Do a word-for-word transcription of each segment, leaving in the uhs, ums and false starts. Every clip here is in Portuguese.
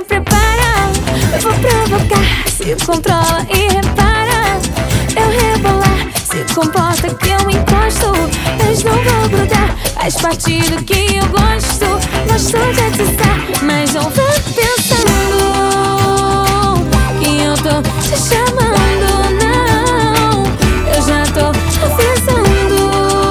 prepara, eu vou provocar. Se controla e repara, eu rebolar. Se comporta que eu encosto, mas não vou grudar. Faz parte do que eu gosto. Gosto de atiçar, mas não vá pensando que eu tô te chamando, não. Eu já tô avisando.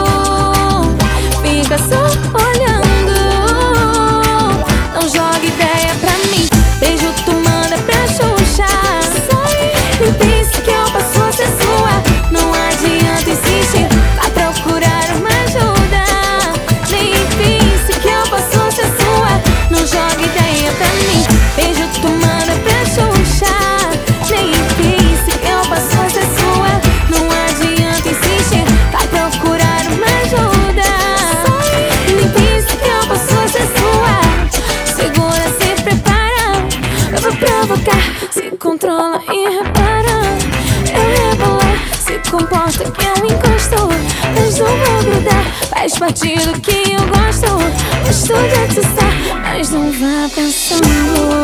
Fica só olhando, não joga ideia pra mim. Beijo tu manda pra Xuxa. Me disse que eu posso ser sua, não adianta insistir, vai procurar uma ajuda. Nem disse que eu posso ser sua, não joga ideia pra mim. Beijo tu manda pra Xuxa. Nem disse que eu posso ser sua, não adianta insistir, vai procurar uma ajuda. Nem disse que eu posso ser sua. Segura, se prepara, eu vou provocar. Se controla e repara, eu rebolar. Se comporta que eu encosto, mas não vou grudar. Faz parte do que eu gosto. Gosto de atiçar, mas não vá pensando